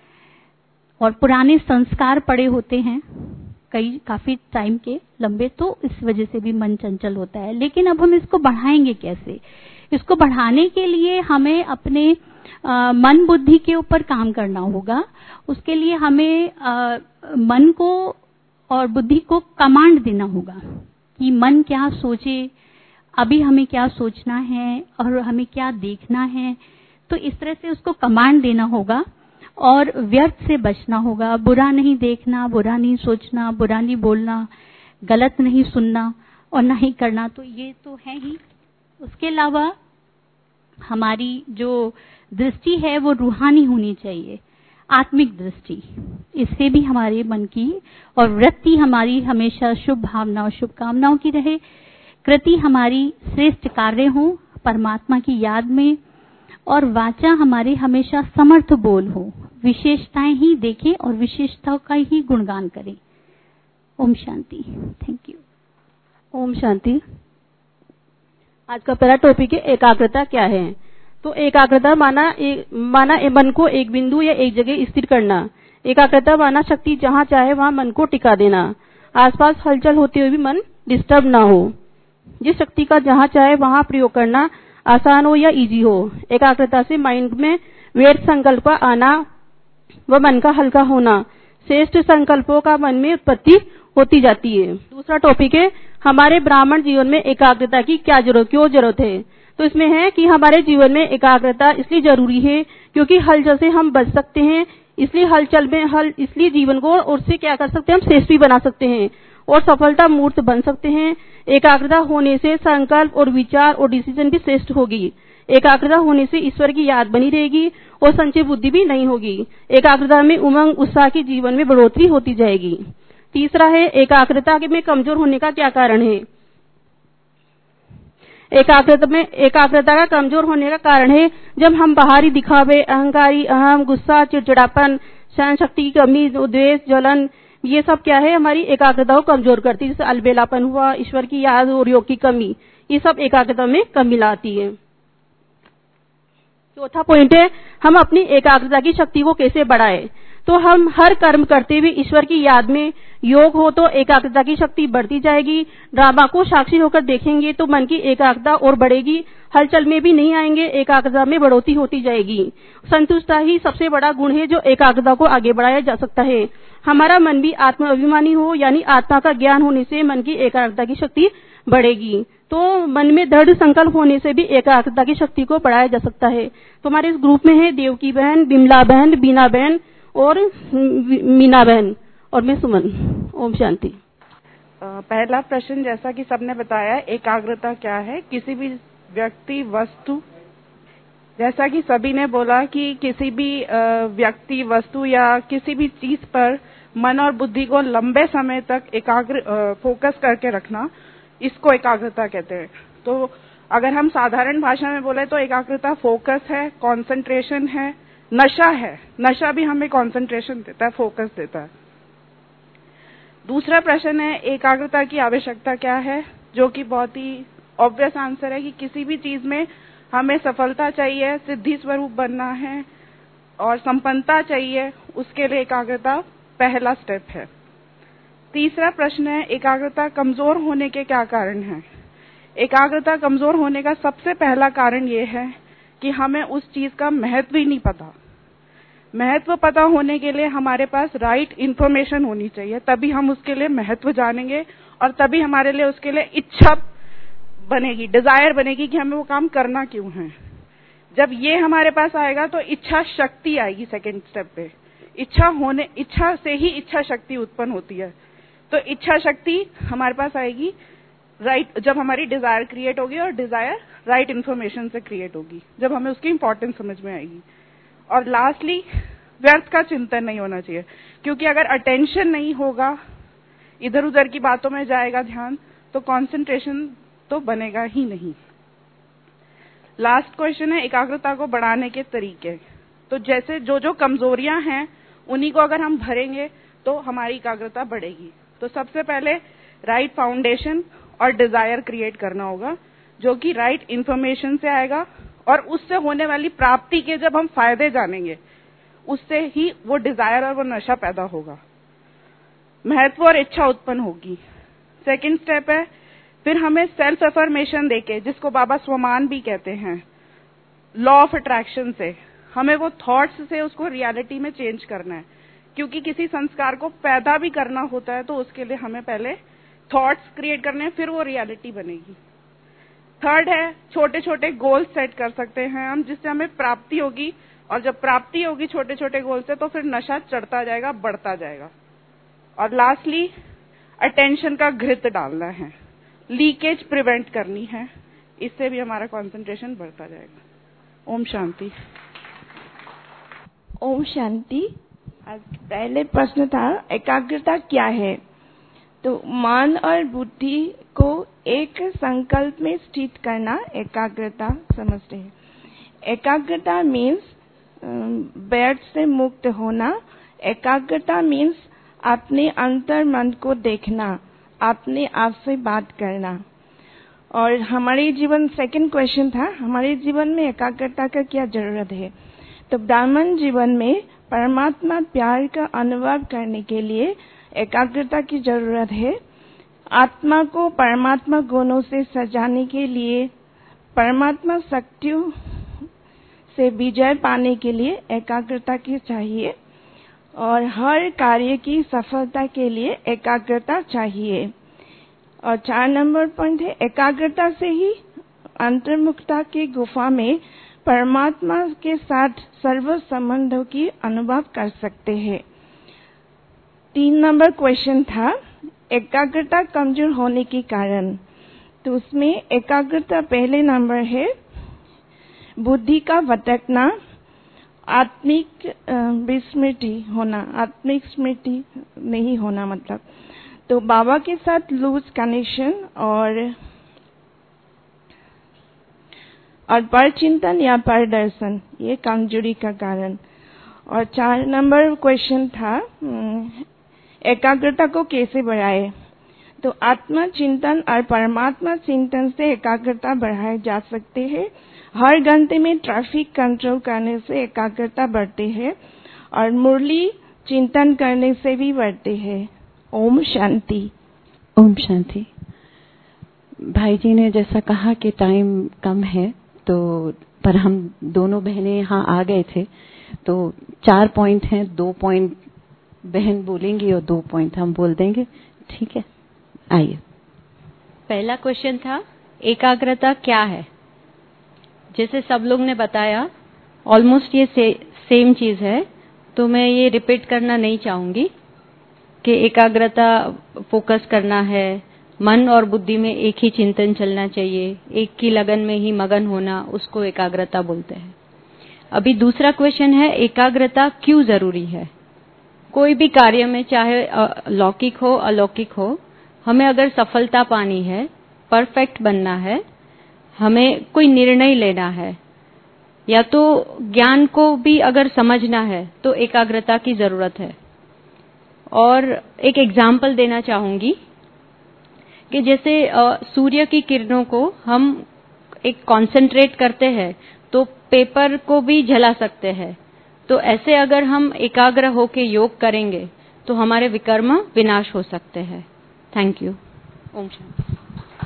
और पुराने संस्कार पड़े होते हैं कई काफी टाइम के लंबे, तो इस वजह से भी मन चंचल होता है। लेकिन अब हम इसको बढ़ाएंगे कैसे? इसको बढ़ाने के लिए हमें अपने आ, मन बुद्धि के ऊपर काम करना होगा। उसके लिए हमें आ, मन को और बुद्धि को कमांड देना होगा कि मन क्या सोचे, अभी हमें क्या सोचना है और हमें क्या देखना है। तो इस तरह से उसको कमांड देना होगा और व्यर्थ से बचना होगा। बुरा नहीं देखना, बुरा नहीं सोचना, बुरा नहीं बोलना, गलत नहीं सुनना और नहीं करना। तो ये तो है ही। उसके अलावा हमारी जो दृष्टि है वो रूहानी होनी चाहिए, आत्मिक दृष्टि। इससे भी हमारे मन की और वृत्ति हमारी हमेशा शुभ भावनाओं शुभकामनाओं की रहे। कृति हमारी श्रेष्ठ कार्य हो परमात्मा की याद में, और वाचा हमारे हमेशा समर्थ बोल हो, विशेषताएं ही देखें और विशेषताओं का ही गुणगान करें। ओम शांति। Thank you. ओम शांति। आज का पहला टॉपिक है एकाग्रता क्या है। तो एकाग्रता माना एक माना ए मन को एक बिंदु या एक जगह स्थिर करना। एकाग्रता माना शक्ति जहां चाहे वहां मन को टिका देना, आसपास हलचल होते हुए भी मन डिस्टर्ब ना हो। जिस शक्ति का जहां चाहे वहां प्रयोग करना आसान हो या इजी हो। एकाग्रता से माइंड में व्यर्थ संकल्प आना व मन का हल्का होना, श्रेष्ठ संकल्पों का मन में उत्पत्ति होती जाती है। दूसरा टॉपिक है हमारे ब्राह्मण जीवन में एकाग्रता की क्या जरूरत क्यों जरूरत है। तो इसमें है कि हमारे जीवन में एकाग्रता इसलिए जरूरी है क्योंकि हलचल से हम बच सकते हैं, इसलिए हलचल में हल इसलिए जीवन को और से क्या कर सकते हैं, हम श्रेष्ठ भी बना सकते हैं और सफलता मूर्त बन सकते हैं। एकाग्रता होने से संकल्प और विचार और डिसीजन भी श्रेष्ठ होगी। एकाग्रता होने से ईश्वर की याद बनी रहेगी और संचय बुद्धि भी नहीं होगी। एकाग्रता में उमंग उत्साह की जीवन में बढ़ोतरी होती जाएगी। तीसरा है एकाग्रता में कमजोर होने का क्या कारण है। एकाग्रता में एकाग्रता का कमजोर होने का कारण है जब हम बाहरी दिखावे, अहंकारी, अहम, गुस्सा, चिड़चिड़ापन, सहन शक्ति की कमी, द्वेष, जलन, ये सब क्या है हमारी एकाग्रता को कमजोर करती है। जैसे अलबेलापन हुआ, ईश्वर की याद और योग की कमी, ये सब एकाग्रता में कमी लाती है। चौथा पॉइंट है हम अपनी एकाग्रता की शक्ति को कैसे बढ़ाएं। तो हम हर कर्म करते हुए ईश्वर की याद में योग हो तो एकाग्रता की शक्ति बढ़ती जाएगी। ड्रामा को साक्षी होकर देखेंगे तो मन की एकाग्रता और बढ़ेगी। हलचल में भी नहीं आएंगे, एकाग्रता में बढ़ोतरी होती जाएगी। संतुष्टता ही सबसे बड़ा गुण है जो एकाग्रता को आगे बढ़ाया जा सकता है। हमारा मन भी आत्म अभिमानी हो, यानी आत्मा का ज्ञान होने से मन की एकाग्रता की शक्ति बढ़ेगी। तो मन में दृढ़ संकल्प होने से भी एकाग्रता की शक्ति को बढ़ाया जा सकता है। तो हमारे इस ग्रुप में है देवकी बहन, बिमला बहन, बीना बहन और मीना बहन और मैं सुमन। ओम शांति। पहला प्रश्न, जैसा कि सबने बताया, एकाग्रता क्या है। किसी भी व्यक्ति, वस्तु, जैसा कि सभी ने बोला कि किसी भी व्यक्ति, वस्तु या किसी भी चीज पर मन और बुद्धि को लंबे समय तक एकाग्र फोकस करके रखना, इसको एकाग्रता कहते हैं। तो अगर हम साधारण भाषा में बोले तो एकाग्रता फोकस है, कंसंट्रेशन है, नशा है। नशा भी हमें कंसंट्रेशन देता है, फोकस देता है। दूसरा प्रश्न है एकाग्रता की आवश्यकता क्या है, जो कि बहुत ही ऑब्वियस आंसर है कि किसी भी चीज में हमें सफलता चाहिए, सिद्धि स्वरूप बनना है और संपन्नता चाहिए, उसके लिए एकाग्रता पहला स्टेप है। तीसरा प्रश्न है एकाग्रता कमजोर होने के क्या कारण हैं। एकाग्रता कमजोर होने का सबसे पहला कारण ये है कि हमें उस चीज का महत्व ही नहीं पता। महत्व पता होने के लिए हमारे पास राइट इंफॉर्मेशन होनी चाहिए, तभी हम उसके लिए महत्व जानेंगे और तभी हमारे लिए उसके लिए इच्छा बनेगी, डिजायर बनेगी कि हमें वो काम करना क्यों है। जब ये हमारे पास आएगा तो इच्छा शक्ति आएगी सेकंड स्टेप पे। इच्छा होने इच्छा से ही इच्छा शक्ति उत्पन्न होती है। तो इच्छा शक्ति हमारे पास आएगी राइट जब हमारी डिजायर क्रिएट होगी और डिजायर राइट इंफॉर्मेशन से क्रिएट होगी, जब हमें उसकी इंपॉर्टेंस समझ में आएगी। और लास्टली व्यर्थ का चिंतन नहीं होना चाहिए, क्योंकि अगर अटेंशन नहीं होगा, इधर उधर की बातों में जाएगा ध्यान, तो कंसंट्रेशन तो बनेगा ही नहीं। लास्ट क्वेश्चन है एकाग्रता को बढ़ाने के तरीके। तो जैसे जो जो कमजोरियां हैं उन्हीं को अगर हम भरेंगे तो हमारी एकाग्रता बढ़ेगी। तो सबसे पहले राइट फाउंडेशन और डिजायर क्रिएट करना होगा, जो कि राइट इंफॉर्मेशन से आएगा और उससे होने वाली प्राप्ति के जब हम फायदे जानेंगे, उससे ही वो डिजायर और वो नशा पैदा होगा, महत्व और इच्छा उत्पन्न होगी। सेकंड स्टेप है फिर हमें सेल्फ अफर्मेशन देके, जिसको बाबा स्वमान भी कहते हैं, लॉ ऑफ अट्रैक्शन से हमें वो थॉट्स से उसको रियलिटी में चेंज करना है। क्योंकि किसी संस्कार को पैदा भी करना होता है तो उसके लिए हमें पहले थॉट्स क्रिएट करने हैं, फिर वो रियलिटी बनेगी। थर्ड है छोटे छोटे गोल सेट कर सकते हैं हम, जिससे हमें प्राप्ति होगी, और जब प्राप्ति होगी छोटे छोटे गोल से तो फिर नशा चढ़ता जाएगा, बढ़ता जाएगा। और लास्टली अटेंशन का घृत डालना है, लीकेज प्रिवेंट करनी है, इससे भी हमारा कंसंट्रेशन बढ़ता जाएगा। ओम शांति। ओम शांति। आज पहले प्रश्न था एकाग्रता क्या है। तो मन और बुद्धि को एक संकल्प में स्थित करना एकाग्रता समझते हैं। एकाग्रता मीन्स व्यर्थ से मुक्त होना। एकाग्रता मीन्स अपने अंतर मन को देखना, अपने आप से बात करना। और हमारे जीवन, सेकंड क्वेश्चन था, हमारे जीवन में एकाग्रता का क्या जरूरत है? तो ब्राह्मण जीवन में परमात्मा प्यार का अनुभव करने के लिए एकाग्रता की जरूरत है। आत्मा को परमात्मा गुणों से सजाने के लिए, परमात्मा शक्तियों से विजय पाने के लिए एकाग्रता की चाहिए, और हर कार्य की सफलता के लिए एकाग्रता चाहिए। और चार नंबर पॉइंट है, एकाग्रता से ही अंतर्मुखता की गुफा में परमात्मा के साथ सर्व संबंधों की अनुभव कर सकते हैं। तीन नंबर क्वेश्चन था, एकाग्रता कमजोर होने के कारण। तो उसमें एकाग्रता पहले नंबर है, बुद्धि का भटकना, आत्मिक विस्मृति होना, आत्मिक स्मृति नहीं होना मतलब, तो बाबा के साथ लूज कनेक्शन और और पर चिंतन या पर दर्शन, ये कमजोरी का कारण। और चार नंबर क्वेश्चन था, एकाग्रता को कैसे बढ़ाए? तो आत्मा चिंतन और परमात्मा चिंतन से एकाग्रता बढ़ाए जा सकते हैं। हर घंटे में ट्रैफिक कंट्रोल करने से एकाग्रता बढ़ती है, और मुरली चिंतन करने से भी बढ़ती है। ओम शांति। ओम शांति। भाई जी ने जैसा कहा कि टाइम कम है, तो पर हम दोनों बहनें यहाँ आ गए थे, तो चार पॉइंट हैं, दो पॉइंट बहन बोलेंगी और दो पॉइंट हम बोल देंगे, ठीक है? आइए। पहला क्वेश्चन था, एकाग्रता क्या है? जैसे सब लोग ने बताया, ऑलमोस्ट ये से, सेम चीज है, तो मैं ये रिपीट करना नहीं चाहूंगी कि एकाग्रता फोकस करना है, मन और बुद्धि में एक ही चिंतन चलना चाहिए, एक की लगन में ही मगन होना, उसको एकाग्रता बोलते हैं। अभी दूसरा क्वेश्चन है, एकाग्रता क्यों जरूरी है? कोई भी कार्य में, चाहे लौकिक हो अलौकिक हो, हमें अगर सफलता पानी है, परफेक्ट बनना है, हमें कोई निर्णय लेना है, या तो ज्ञान को भी अगर समझना है, तो एकाग्रता की जरूरत है। और एक एग्जाम्पल देना चाहूंगी कि जैसे सूर्य की किरणों को हम एक कंसंट्रेट करते हैं, तो पेपर को भी जला सकते हैं। तो ऐसे अगर हम एकाग्र होकर योग करेंगे, तो हमारे विकर्म विनाश हो सकते हैं। Thank you. ओम शांति।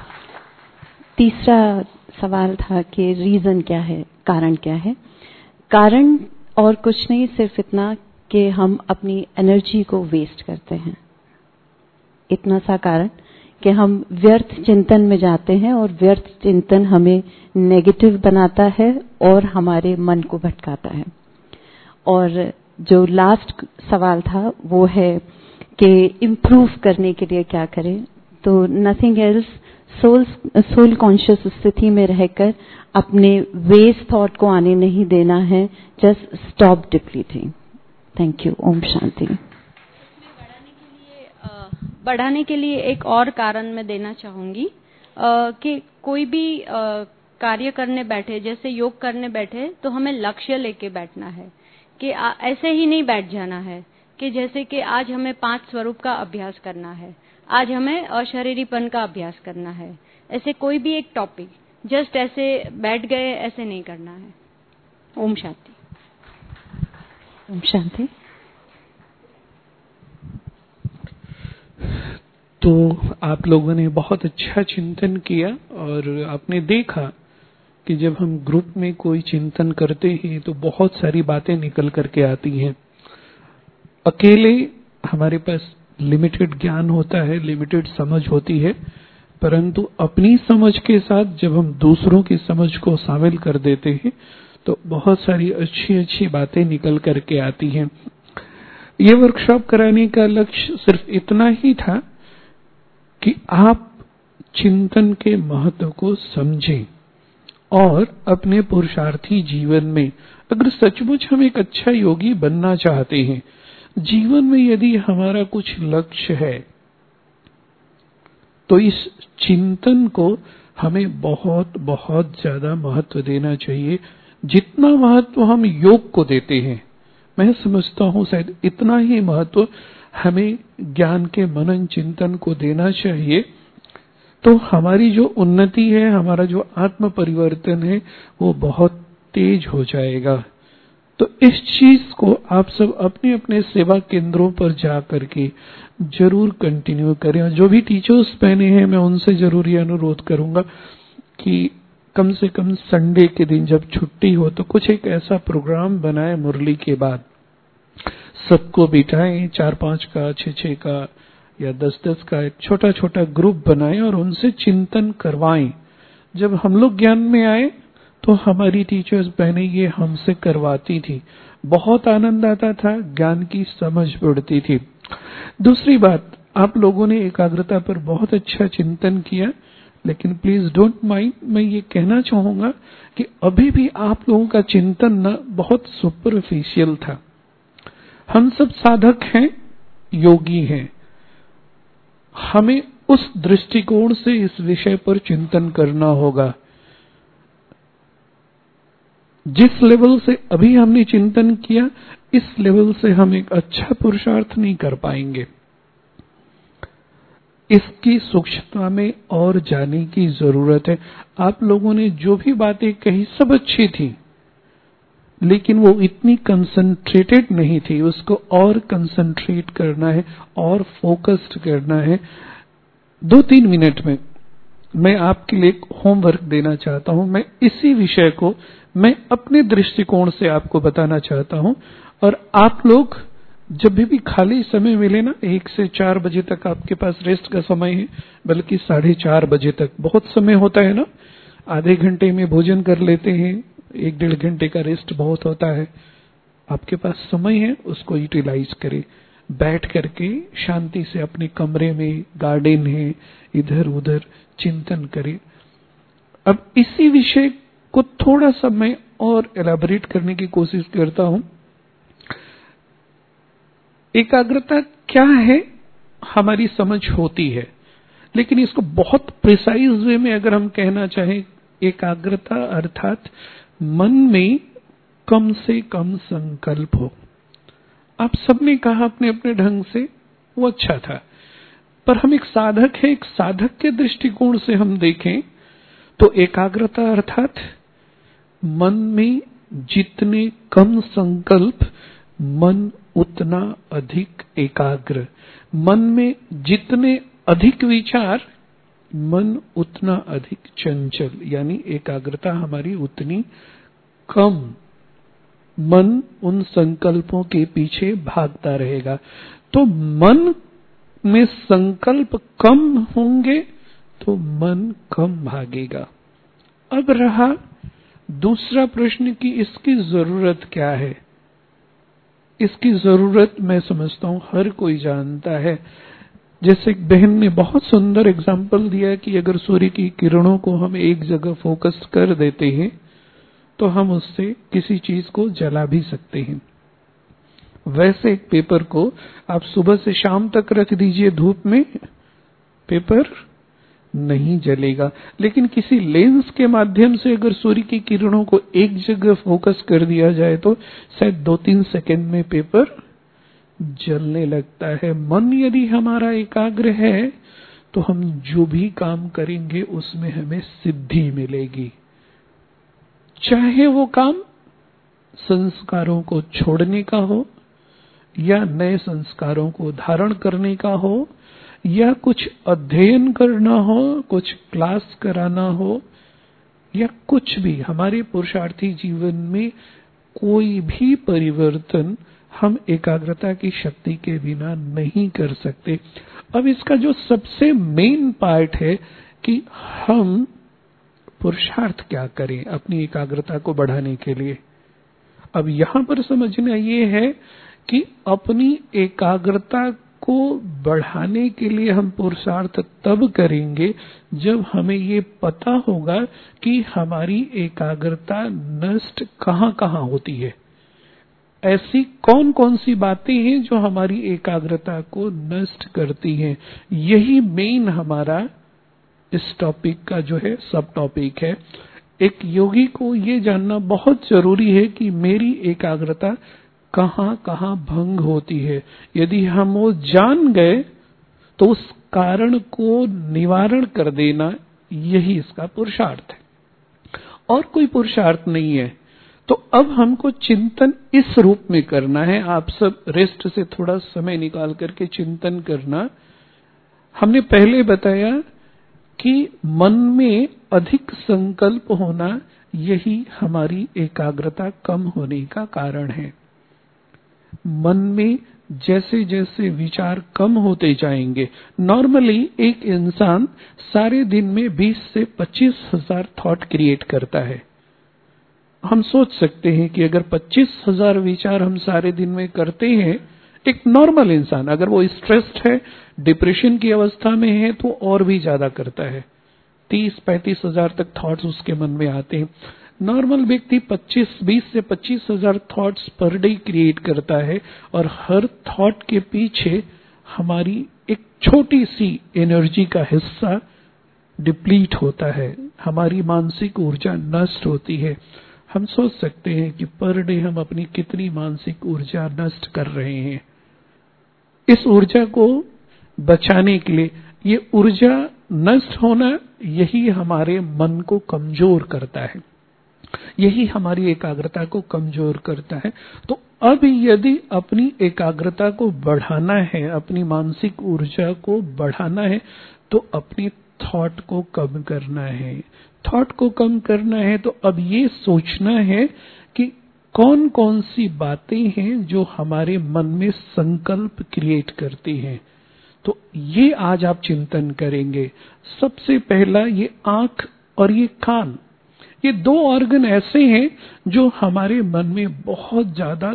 तीसरा सवाल था कि रीजन क्या है, कारण क्या है? कारण और कुछ नहीं, सिर्फ इतना कि हम अपनी एनर्जी को वेस्ट करते हैं। इतना सा कारण कि हम व्यर्थ चिंतन में जाते हैं, और व्यर्थ चिंतन हमें नेगेटिव बनाता है और हमारे मन को भटकाता है। और जो लास्ट सवाल था वो है कि इम्प्रूव करने के लिए क्या करें? तो nothing else, soul soul conscious स्थिति में रहकर अपने वेस्ट थॉट को आने नहीं देना है। Just stop depleting. Thank you. ओम शांति। बढ़ाने के लिए बढ़ाने के लिए एक और कारण मैं देना चाहूंगी कि कोई भी आ, कार्य करने बैठे, जैसे योग करने बैठे, तो हमें लक्ष्य लेके बैठना है कि आ, ऐसे ही नहीं बैठ जाना है कि जैसे कि आज हमें पांच स्वरूप का अभ्यास करना है, आज हमें अशरीरीपन का अभ्यास करना है। ऐसे कोई भी एक टॉपिक जस्ट ऐसे बैठ गए, ऐसे नहीं करना है। ओम शांति। ओम शांति। तो आप लोगों ने बहुत अच्छा चिंतन किया, और आपने देखा कि जब हम ग्रुप में कोई चिंतन करते हैं तो बहुत सारी बातें निकल करके आती हैं। अकेले हमारे पास लिमिटेड ज्ञान होता है, लिमिटेड समझ होती है, परंतु अपनी समझ के साथ जब हम दूसरों की समझ को शामिल कर देते हैं तो बहुत सारी अच्छी अच्छी बातें निकल करके आती हैं। ये वर्कशॉप कराने का लक्ष्य सिर्फ इतना ही था कि आप चिंतन के महत्व को समझें, और अपने पुरुषार्थी जीवन में अगर सचमुच हम एक अच्छा योगी बनना चाहते हैं, जीवन में यदि हमारा कुछ लक्ष्य है, तो इस चिंतन को हमें बहुत बहुत ज्यादा महत्व देना चाहिए। जितना महत्व हम योग को देते हैं, मैं समझता हूं शायद इतना ही महत्व हमें ज्ञान के मनन चिंतन को देना चाहिए। तो हमारी जो उन्नति है, हमारा जो आत्म परिवर्तन है, वो बहुत तेज हो जाएगा। तो इस चीज को आप सब अपने अपने सेवा केंद्रों पर जा करके जरूर कंटिन्यू करें। और जो भी टीचर्स बहने हैं, मैं उनसे जरूर ये अनुरोध करूंगा कि कम से कम संडे के दिन जब छुट्टी हो तो कुछ एक ऐसा प्रोग्राम बनाए, मुरली के बाद सबको बिठाएं, चार पांच का, छह छह का या दस दस का एक छोटा छोटा ग्रुप बनाएं और उनसे चिंतन करवाएं। जब हम लोग ज्ञान में आए तो हमारी टीचर्स बहनें ये हमसे करवाती थी, बहुत आनंद आता था, ज्ञान की समझ बढ़ती थी। दूसरी बात, आप लोगों ने एकाग्रता पर बहुत अच्छा चिंतन किया, लेकिन प्लीज डोंट माइंड, मैं ये कहना चाहूंगा कि अभी भी आप लोगों का चिंतन ना बहुत सुपरफिशियल था। हम सब साधक हैं, योगी हैं, हमें उस दृष्टिकोण से इस विषय पर चिंतन करना होगा। जिस लेवल से अभी हमने चिंतन किया, इस लेवल से हम एक अच्छा पुरुषार्थ नहीं कर पाएंगे। इसकी सूक्ष्मता में और जाने की जरूरत है। आप लोगों ने जो भी बातें कही सब अच्छी थी, लेकिन वो इतनी कंसंट्रेटेड नहीं थी। उसको और कंसंट्रेट करना है और फोकस्ड करना है। दो तीन मिनट में मैं आपके लिए एक होमवर्क देना चाहता हूं। मैं इसी विषय को मैं अपने दृष्टिकोण से आपको बताना चाहता हूं, और आप लोग जब भी, भी खाली समय मिले ना, एक से चार बजे तक आपके पास रेस्ट का समय है, बल्कि साढ़े चार बजे तक बहुत समय होता है ना, आधे घंटे में भोजन कर लेते हैं, एक डेढ़ घंटे का रेस्ट बहुत होता है। आपके पास समय है, उसको यूटिलाइज करें। बैठ करके शांति से अपने कमरे में, गार्डन है, इधर उधर चिंतन करें। अब इसी विषय को थोड़ा सा मैं और एलाबोरेट करने की कोशिश करता हूं। एकाग्रता क्या है, हमारी समझ होती है, लेकिन इसको बहुत प्रिसाइज वे में अगर हम कहना चाहें, एकाग्रता अर्थात मन में कम से कम संकल्प हो। आप सबने कहा अपने अपने ढंग से, वो अच्छा था, पर हम एक साधक है, एक साधक के दृष्टिकोण से हम देखें तो एकाग्रता अर्थात मन में जितने कम संकल्प, मन उतना अधिक एकाग्र। मन में जितने अधिक विचार, मन उतना अधिक चंचल, यानी एकाग्रता हमारी उतनी कम। मन उन संकल्पों के पीछे भागता रहेगा। तो मन में संकल्प कम होंगे तो मन कम भागेगा। अब रहा दूसरा प्रश्न कि इसकी जरूरत क्या है। इसकी जरूरत मैं समझता हूं हर कोई जानता है। जैसे एक बहन ने बहुत सुंदर एग्जाम्पल दिया कि अगर सूर्य की किरणों को हम एक जगह फोकस कर देते हैं तो हम उससे किसी चीज को जला भी सकते हैं। वैसे एक पेपर को आप सुबह से शाम तक रख दीजिए धूप में, पेपर नहीं जलेगा। लेकिन किसी लेंस के माध्यम से अगर सूर्य की किरणों को एक जगह फोकस कर दिया जाए तो शायद दो तीन सेकंड में पेपर जलने लगता है। मन यदि हमारा एकाग्र है तो हम जो भी काम करेंगे उसमें हमें सिद्धि मिलेगी। चाहे वो काम संस्कारों को छोड़ने का हो, या नए संस्कारों को धारण करने का हो, या कुछ अध्ययन करना हो, कुछ क्लास कराना हो, या कुछ भी हमारे पुरुषार्थी जीवन में कोई भी परिवर्तन हम एकाग्रता की शक्ति के बिना नहीं कर सकते। अब इसका जो सबसे मेन पार्ट है कि हम पुरुषार्थ क्या करें अपनी एकाग्रता को बढ़ाने के लिए। अब यहां पर समझना ये है कि अपनी एकाग्रता को बढ़ाने के लिए हम पुरुषार्थ तब करेंगे जब हमें ये पता होगा कि हमारी एकाग्रता नष्ट कहां कहां होती है। ऐसी कौन कौन सी बातें हैं जो हमारी एकाग्रता को नष्ट करती हैं। यही मेन हमारा इस टॉपिक का जो है सब टॉपिक है। एक योगी को ये जानना बहुत जरूरी है कि मेरी एकाग्रता कहां कहां भंग होती है। यदि हम वो जान गए तो उस कारण को निवारण कर देना, यही इसका पुरुषार्थ है, और कोई पुरुषार्थ नहीं है। तो अब हमको चिंतन इस रूप में करना है। आप सब रेस्ट से थोड़ा समय निकाल करके चिंतन करना। हमने पहले बताया कि मन में अधिक संकल्प होना, यही हमारी एकाग्रता कम होने का कारण है। मन में जैसे जैसे विचार कम होते जाएंगे, नॉर्मली एक इंसान सारे दिन में बीस से पच्चीस हजार थॉट क्रिएट करता है। हम सोच सकते हैं कि अगर पच्चीस हजार विचार हम सारे दिन में करते हैं, एक नॉर्मल इंसान, अगर वो स्ट्रेस्ड है, डिप्रेशन की अवस्था में है, तो और भी ज्यादा करता है, तीस पैंतीस हजार तक थॉट्स उसके मन में आते हैं। नॉर्मल व्यक्ति पच्चीस बीस से पच्चीस हजार थॉट्स पर डे क्रिएट करता है, और हर थॉट के पीछे हमारी एक छोटी सी एनर्जी का हिस्सा डिप्लीट होता है, हमारी मानसिक ऊर्जा नष्ट होती है। हम सोच सकते हैं कि पर डे हम अपनी कितनी मानसिक ऊर्जा नष्ट कर रहे हैं। इस ऊर्जा को बचाने के लिए, ये ऊर्जा नष्ट होना, यही हमारे मन को कमजोर करता है, यही हमारी एकाग्रता को कमजोर करता है। तो अब यदि अपनी एकाग्रता को बढ़ाना है, अपनी मानसिक ऊर्जा को बढ़ाना है, तो अपनी थॉट को कम करना है। थॉट को कम करना है तो अब ये सोचना है कि कौन कौन सी बातें हैं जो हमारे मन में संकल्प क्रिएट करती हैं। तो ये आज आप चिंतन करेंगे। सबसे पहला, ये आंख और ये कान, ये दो ऑर्गन ऐसे हैं जो हमारे मन में बहुत ज्यादा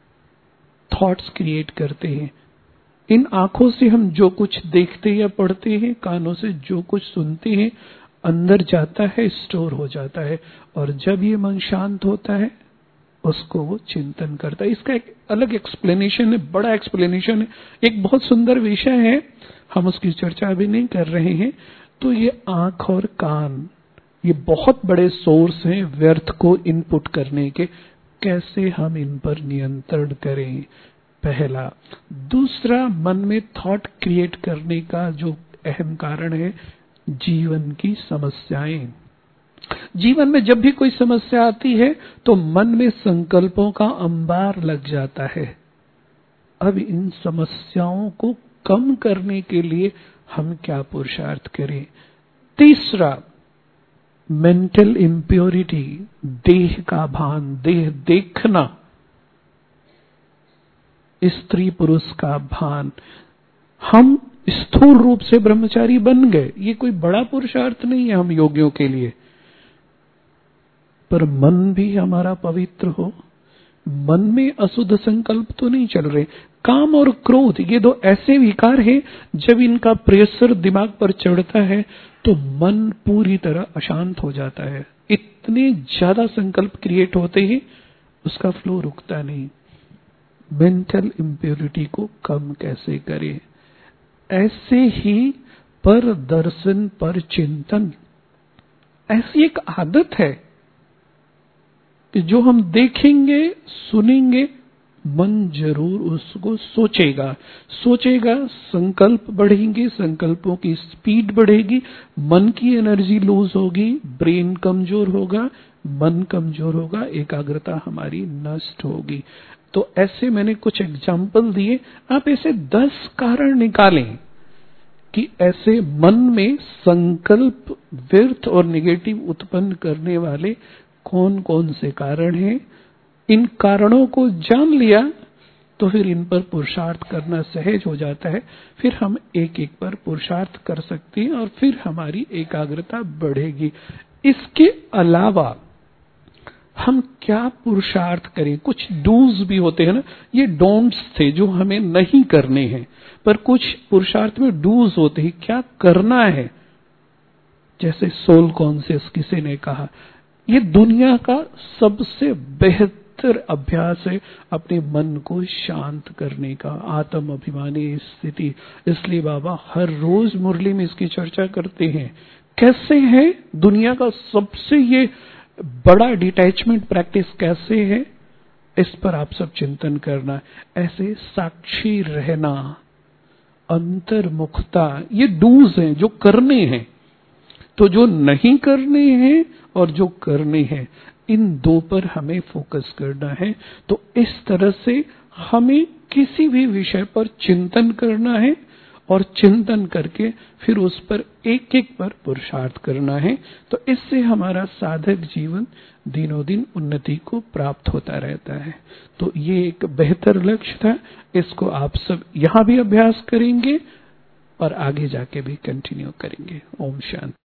थॉट्स क्रिएट करते हैं। इन आंखों से हम जो कुछ देखते या पढ़ते हैं, कानों से जो कुछ सुनते हैं, अंदर जाता है, स्टोर हो जाता है, और जब ये मन शांत होता है, उसको वो चिंतन करता है। इसका एक अलग एक्सप्लेनेशन है, बड़ा एक्सप्लेनेशन है, एक बहुत सुंदर विषय है, हम उसकी चर्चा अभी नहीं कर रहे हैं। तो ये आंख और कान, ये बहुत बड़े सोर्स हैं व्यर्थ को इनपुट करने के। कैसे हम इन पर नियंत्रण करें, पहला। दूसरा, मन में थॉट क्रिएट करने का जो अहम कारण है, जीवन की समस्याएं। जीवन में जब भी कोई समस्या आती है तो मन में संकल्पों का अंबार लग जाता है। अब इन समस्याओं को कम करने के लिए हम क्या पुरुषार्थ करें। तीसरा, मेंटल इम्प्योरिटी, देह का भान, देह देखना, स्त्री पुरुष का भान। हम स्थूल रूप से ब्रह्मचारी बन गए, ये कोई बड़ा पुरुषार्थ नहीं है हम योगियों के लिए, पर मन भी हमारा पवित्र हो, मन में अशुद्ध संकल्प तो नहीं चल रहे। काम और क्रोध, ये दो ऐसे विकार हैं, जब इनका प्रेशर दिमाग पर चढ़ता है तो मन पूरी तरह अशांत हो जाता है। इतने ज्यादा संकल्प क्रिएट होते हैं, उसका फ्लो रुकता नहीं। मेंटल इम्प्योरिटी को कम कैसे करें। ऐसे ही पर दर्शन पर चिंतन, ऐसी एक आदत है कि जो हम देखेंगे सुनेंगे, मन जरूर उसको सोचेगा सोचेगा संकल्प बढ़ेंगे, संकल्पों की स्पीड बढ़ेगी, मन की एनर्जी लूज होगी, ब्रेन कमजोर होगा, मन कमजोर होगा, एकाग्रता हमारी नष्ट होगी। तो ऐसे मैंने कुछ एग्जाम्पल दिए, आप ऐसे दस कारण निकालें कि ऐसे मन में संकल्प व्यर्थ और नेगेटिव उत्पन्न करने वाले कौन कौन से कारण हैं। इन कारणों को जान लिया तो फिर इन पर पुरुषार्थ करना सहज हो जाता है। फिर हम एक एक पर पुरुषार्थ कर सकते हैं और फिर हमारी एकाग्रता बढ़ेगी। इसके अलावा हम क्या पुरुषार्थ करें। कुछ डूज भी होते हैं ना, ये डोंट्स थे जो हमें नहीं करने हैं, पर कुछ पुरुषार्थ में डूज होते हैं, क्या करना है। जैसे सोल कॉन्शियस किसी ने कहा, ये दुनिया का सबसे बेहतर अभ्यास है अपने मन को शांत करने का, आत्म अभिमानी स्थिति। इसलिए बाबा हर रोज मुरली में इसकी चर्चा करते हैं। कैसे है दुनिया का सबसे ये बड़ा डिटैचमेंट प्रैक्टिस कैसे है, इस पर आप सब चिंतन करना। ऐसे साक्षी रहना, अंतर्मुखता, ये डूज हैं जो करने हैं। तो जो नहीं करने हैं और जो करने हैं, इन दो पर हमें फोकस करना है। तो इस तरह से हमें किसी भी विषय पर चिंतन करना है और चिंतन करके फिर उस पर एक एक पर पुरुषार्थ करना है। तो इससे हमारा साधक जीवन दिनों दिन उन्नति को प्राप्त होता रहता है। तो ये एक बेहतर लक्ष्य था, इसको आप सब यहाँ भी अभ्यास करेंगे और आगे जाके भी कंटिन्यू करेंगे। ओम शांति।